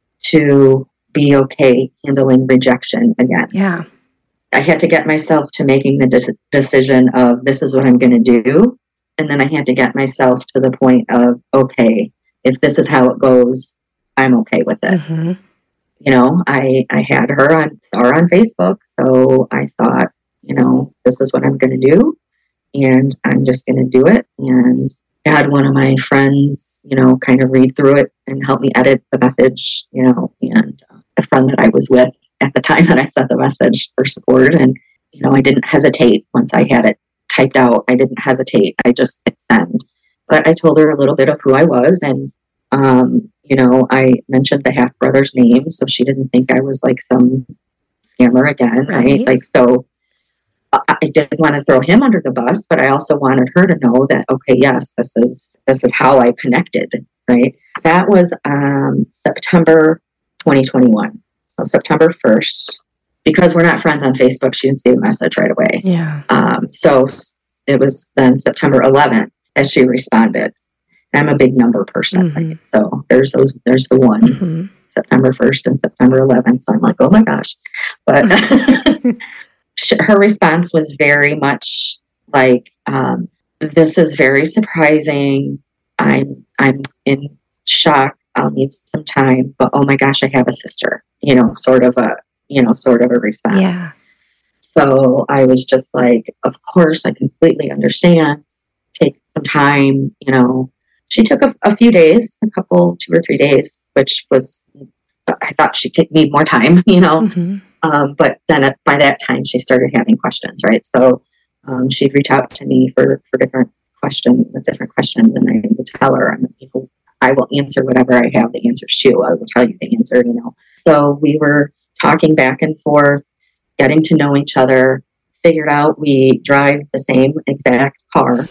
to be okay handling rejection again. Yeah. I had to get myself to making the de- decision of this is what I'm going to do. And then I had to get myself to the point of, okay, if this is how it goes, I'm okay with it. Mm-hmm. You know, I, I had her on, saw her on Facebook. So I thought, you know, this is what I'm going to do. And I'm just going to do it. And I had one of my friends, you know, kind of read through it and help me edit the message, you know, and uh, a friend that I was with at the time that I sent the message for support. And, you know, I didn't hesitate once I had it typed out. I didn't hesitate. I just hit send. But I told her a little bit of who I was. And, um, you know, I mentioned the half brother's name. So she didn't think I was like some scammer again. Right. right? Like, so I didn't want to throw him under the bus, but I also wanted her to know that, okay, yes, this is, this is how I connected. Right. That was, um, September, twenty twenty-one. So September first, because we're not friends on Facebook, she didn't see the message right away. Yeah. Um, so it was then September eleventh as she responded. I'm a big number person, mm-hmm. right? So there's those, there's the ones, mm-hmm. September first and September eleventh. So I'm like, oh my gosh. But her response was very much like, um, this is very surprising. I'm, I'm in shock. I'll need some time, but oh my gosh, I have a sister, you know, sort of a, you know, sort of a response. Yeah. So I was just like, of course, I completely understand. Take some time, you know. She took a, a few days, a couple, two or three days, which was, I thought she'd take, need more time, you know. Mm-hmm. Um, but then at, by that time, she started having questions, right? So um, she'd reach out to me for, for different questions, with different questions, and I would tell her, and you know, I will answer whatever I have the answers to. I will tell you the answer, you know. So we were talking back and forth, getting to know each other, figured out we drive the same exact car.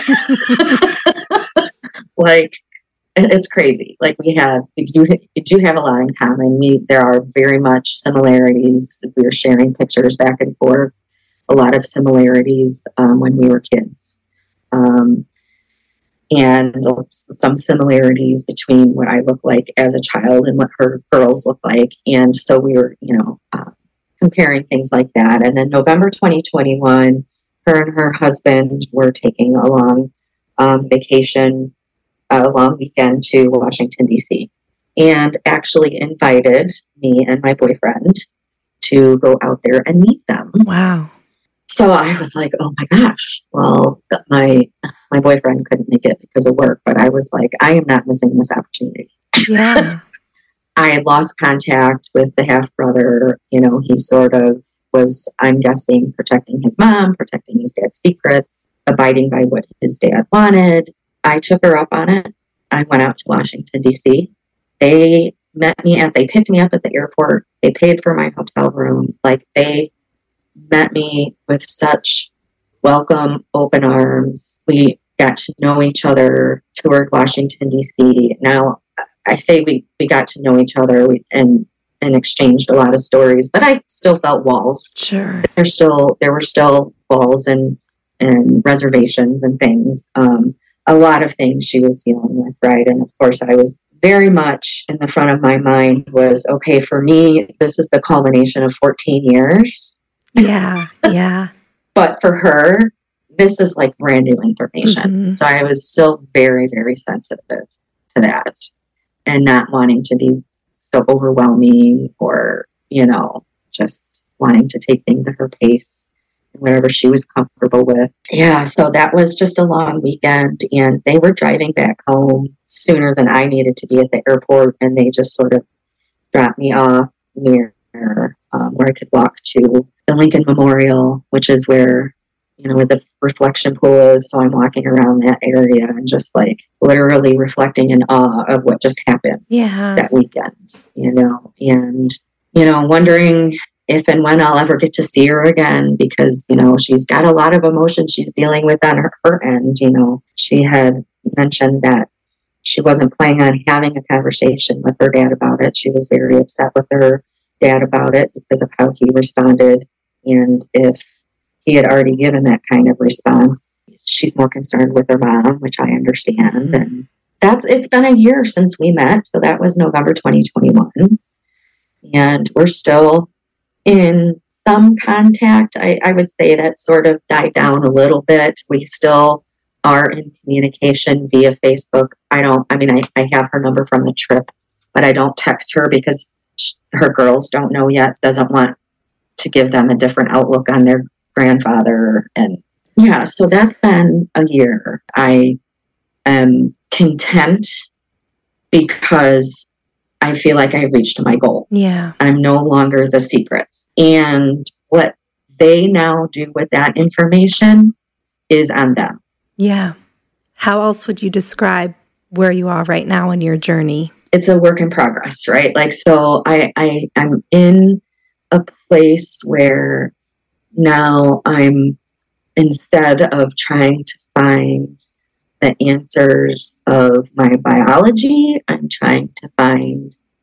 Like, it's crazy. Like, we have, we do, we do have a lot in common. We, there are very much similarities. We were sharing pictures back and forth, a lot of similarities um, when we were kids. Um, and some similarities between what I look like as a child and what her girls look like. And so we were, you know, uh, comparing things like that. And then November twenty twenty-one, her and her husband were taking a long um, vacation, a long weekend to Washington, D C, and actually invited me and my boyfriend to go out there and meet them. Wow. So I was like, oh my gosh, well, my my boyfriend couldn't make it because of work, but I was like, I am not missing this opportunity. Yeah. I had lost contact with the half brother. You know, he sort of was, I'm guessing, protecting his mom, protecting his dad's secrets, abiding by what his dad wanted. I took her up on it. I went out to Washington, D C. They met me at, they picked me up at the airport. They paid for my hotel room. Like, they met me with such welcome, open arms. We got to know each other, toured Washington, D C. Now, I say we, we got to know each other and and exchanged a lot of stories, but I still felt walls. Sure. There's still, there were still walls and, and reservations and things. Um, a lot of things she was dealing with, right? And of course, I was very much in the front of my mind was, okay, for me, this is the culmination of fourteen years. Yeah, yeah. But for her, this is like brand new information. Mm-hmm. So I was still very, very sensitive to that and not wanting to be so overwhelming or, you know, just wanting to take things at her pace, whatever she was comfortable with. Yeah, so that was just a long weekend, and they were driving back home sooner than I needed to be at the airport, and they just sort of dropped me off near um, where I could walk to the Lincoln Memorial, which is where, you know, where the reflection pool is. So I'm walking around that area and just like literally reflecting in awe of what just happened yeah. that weekend, you know, and, you know, wondering if and when I'll ever get to see her again, because, you know, she's got a lot of emotions she's dealing with on her, her end. You know, she had mentioned that she wasn't planning on having a conversation with her dad about it. She was very upset with her dad about it because of how he responded. And if he had already given that kind of response, she's more concerned with her mom, which I understand. And that's, it's been a year since we met. So that was November twenty twenty-one. And we're still in some contact. I, I would say that sort of died down a little bit. We still are in communication via Facebook. I don't, I mean, I, I have her number from the trip, but I don't text her because she, her girls don't know yet, doesn't want to give them a different outlook on their grandfather. And yeah, so that's been a year. I am content because I feel like I reached my goal. Yeah. I'm no longer the secret. And what they now do with that information is on them. Yeah. How else would you describe where you are right now in your journey? It's a work in progress, right? Like, so I, I, I'm in a place where now I'm, instead of trying to find the answers of my biology, I'm trying to find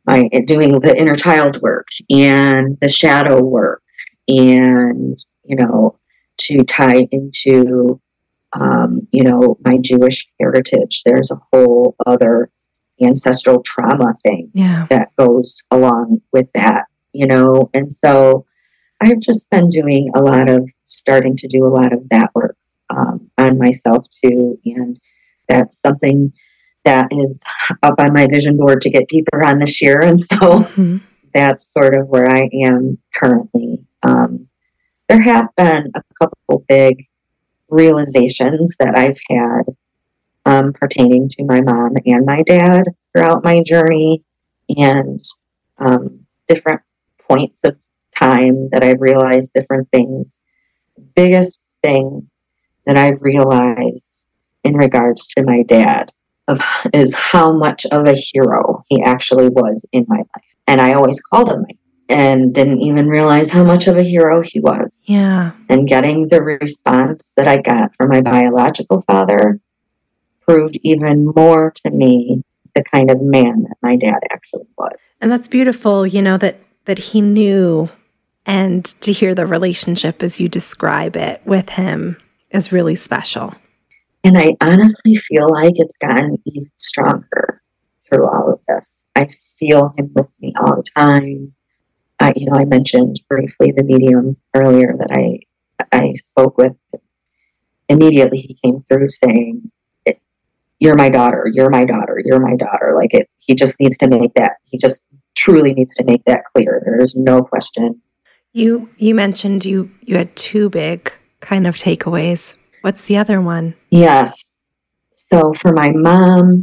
my doing the inner child work and the shadow work, and, you know, to tie into, um, you know, my Jewish heritage. There's a whole other ancestral trauma thing yeah. that goes along with that, you know, and so I've just been doing a lot of starting to do a lot of that work um, on myself too. And that's something that is up on my vision board to get deeper on this year. And so Mm-hmm. that's sort of where I am currently. Um, there have been a couple big realizations that I've had um, pertaining to my mom and my dad throughout my journey, and um, different points of time that I've realized different things. Biggest thing that I've realized in regards to my dad of, is how much of a hero he actually was in my life. And I always called him and didn't even realize how much of a hero he was. Yeah. And getting the response that I got from my biological father proved even more to me the kind of man that my dad actually was. And that's beautiful, you know, that that he knew, and to hear the relationship as you describe it with him is really special. And I honestly feel like it's gotten even stronger through all of this. I feel him with me all the time. I, you know, I mentioned briefly the medium earlier that I I spoke with. Immediately he came through saying, "You're my daughter, you're my daughter, you're my daughter." Like it, he just needs to make that, he just truly needs to make that clear. There is no question. You you mentioned you you had two big kind of takeaways. What's the other one? Yes. So for my mom,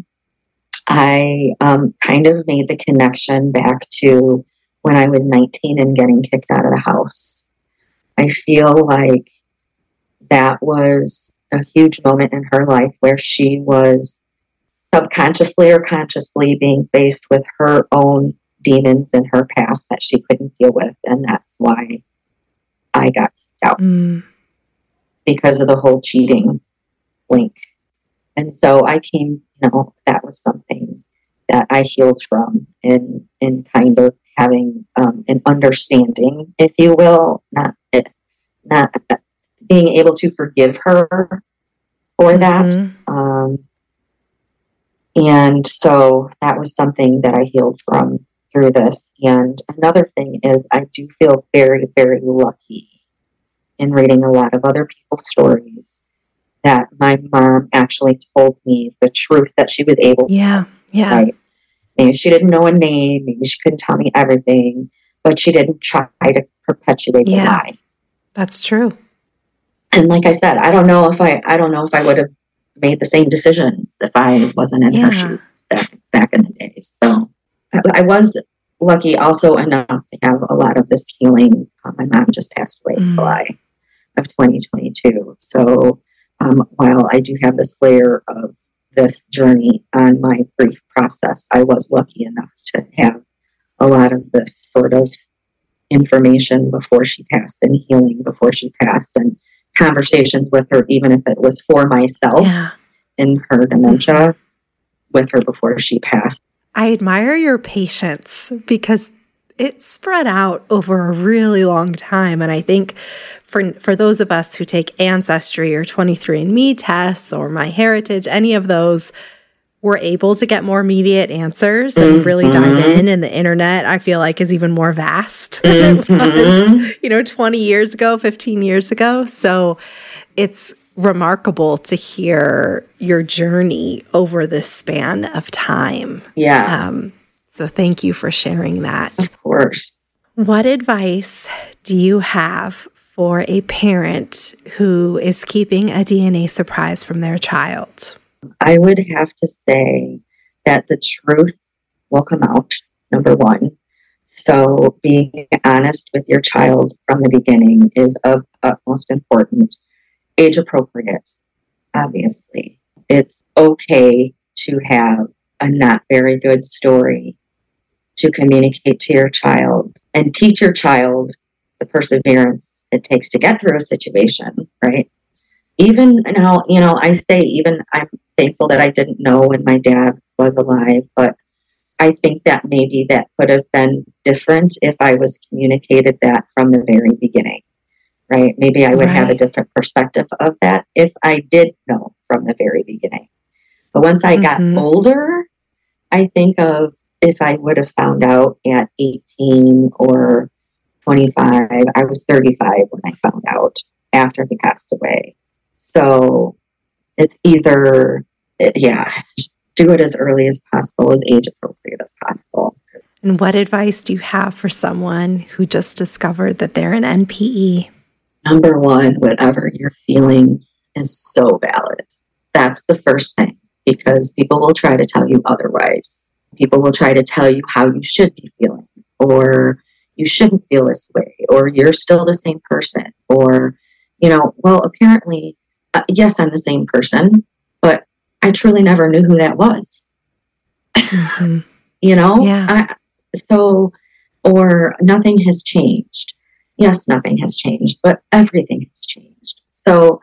I um, kind of made the connection back to when I was nineteen and getting kicked out of the house. I feel like that was a huge moment in her life where she was subconsciously or consciously being faced with her own demons in her past that she couldn't deal with. And that's why I got kicked out, Mm. because of the whole cheating link. And so I came, you know, that was something that I healed from in, in kind of having um, an understanding, if you will, not, not being able to forgive her for that. Mm-hmm. Um, and so that was something that I healed from through this. And another thing is I do feel very, very lucky in reading a lot of other people's stories that my mom actually told me the truth that she was able to. Yeah, yeah. Right? Maybe she didn't know a name, maybe she couldn't tell me everything, but she didn't try to perpetuate Yeah. the lie. That's true. And like I said, I don't know if I, I don't know if I would have made the same decisions if I wasn't in Yeah. her shoes back, back in the days. So I, I was lucky also enough to have a lot of this healing. Uh, my mom just passed away in Mm. July of twenty twenty-two. So um, while I do have this layer of this journey on my grief process, I was lucky enough to have a lot of this sort of information before she passed, and healing before she passed, and conversations with her, even if it was for myself Yeah. in her dementia, with her before she passed. I admire your patience because it spread out over a really long time. And I think for for those of us who take Ancestry or twenty-three and me tests or MyHeritage, any of those, we're able to get more immediate answers and Mm-hmm. really dive in. And the internet, I feel like, is even more vast than Mm-hmm. it was, you know, twenty years ago, fifteen years ago. So it's remarkable to hear your journey over this span of time. Yeah, Um, so thank you for sharing that. of course. What advice do you have for a parent who is keeping a D N A surprise from their child? I would have to say that the truth will come out, number one. So being honest with your child from the beginning is of utmost importance. Age appropriate, obviously. It's okay to have a not very good story to communicate to your child and teach your child the perseverance it takes to get through a situation, right? Even now, you know, I say even I'm thankful that I didn't know when my dad was alive, but I think that maybe that could have been different if I was communicated that from the very beginning, right? Maybe I would right. have a different perspective of that if I did know from the very beginning. But once I mm-hmm. got older, I think of if I would have found out at eighteen or twenty-five, I was thirty-five when I found out after he passed away. So it's either, yeah, just do it as early as possible, as age appropriate as possible. And what advice do you have for someone who just discovered that they're an N P E? Number one, whatever you're feeling is so valid. That's the first thing, because people will try to tell you otherwise. People will try to tell you how you should be feeling, or you shouldn't feel this way, or you're still the same person, or, you know, well, apparently, uh, yes, I'm the same person, but I truly never knew who that was. Mm-hmm. You know? Yeah. I, so, or nothing has changed. Yes, nothing has changed, but everything has changed. So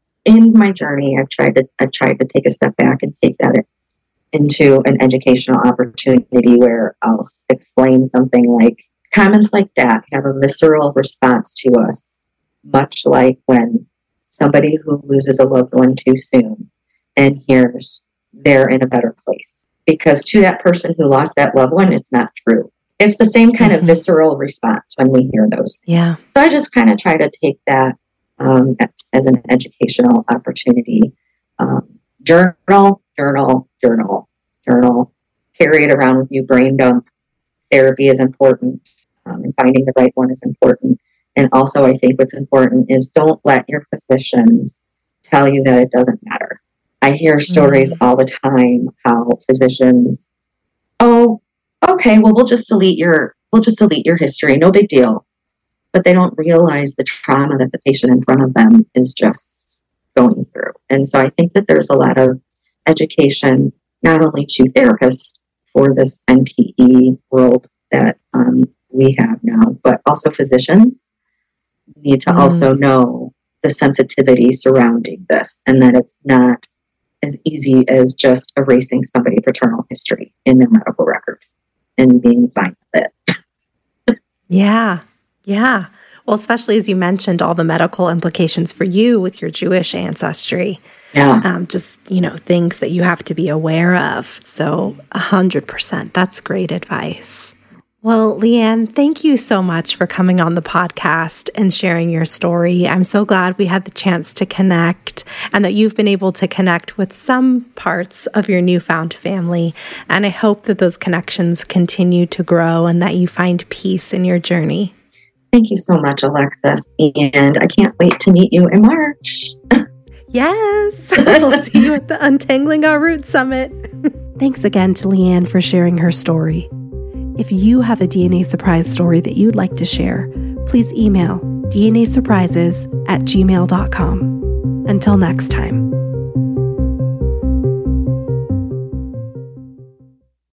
in my journey, I've tried to, I've tried to take a step back and take that into an educational opportunity where I'll explain something like comments like that have a visceral response to us, much like when somebody who loses a loved one too soon and hears they're in a better place. Because to that person who lost that loved one, it's not true. It's the same kind mm-hmm. of visceral response when we hear those. Yeah. So I just kind of try to take that um, as an educational opportunity. Um, journal, journal, journal, journal. Carry it around with you. Brain dump. Therapy is important. Um, and finding the right one is important. And also, I think what's important is don't let your physicians tell you that it doesn't matter. I hear stories mm-hmm. all the time how physicians, oh, okay, well, we'll just delete your, we'll just delete your history. No big deal. But they don't realize the trauma that the patient in front of them is just going through. And so I think that there's a lot of education, not only to therapists for this N P E world that um, we have now, but also physicians need to mm. also know the sensitivity surrounding this, and that it's not as easy as just erasing somebody's paternal history in their medical record and being fine with it. Yeah. Yeah. Well, especially as you mentioned, all the medical implications for you with your Jewish ancestry. Yeah. Um, just, you know, things that you have to be aware of. So a hundred percent. That's great advice. Well, Leanne, thank you so much for coming on the podcast and sharing your story. I'm so glad we had the chance to connect and that you've been able to connect with some parts of your newfound family. And I hope that those connections continue to grow and that you find peace in your journey. Thank you so much, Alexis. And I can't wait to meet you in March. Yes. We'll see you at the Untangling Our Roots Summit. Thanks again to Leanne for sharing her story. If you have a D N A surprise story that you'd like to share, please email d n a surprises at gmail dot com. Until next time.